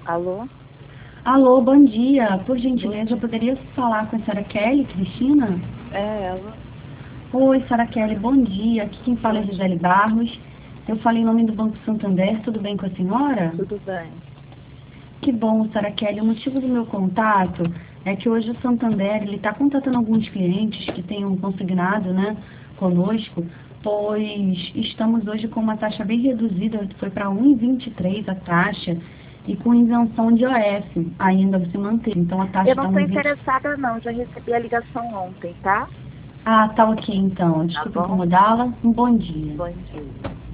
Alô? Alô, bom dia. Por Bom gentileza, eu dia. poderia falar com a senhora Kelly, Cristina? É ela? Oi, senhora Kelly, bom dia. Aqui quem fala é Bom Gisele dia. Barros. Eu falei em nome do Banco Santander. Tudo bem com a senhora? Tudo bem? Que bom, senhora Kelly. O motivo do meu contato é que hoje o Santander está contatando alguns clientes que tenham consignado, né, conosco, pois estamos hoje com uma taxa bem reduzida, foi para 1,23 a taxa, e com isenção de OF ainda se manter. Então a taxa Eu está não estou 1,20. interessada não, já recebi a ligação ontem, tá? Ah, tá ok então. Tá Desculpa bom? incomodá-la. Um bom dia. Bom dia.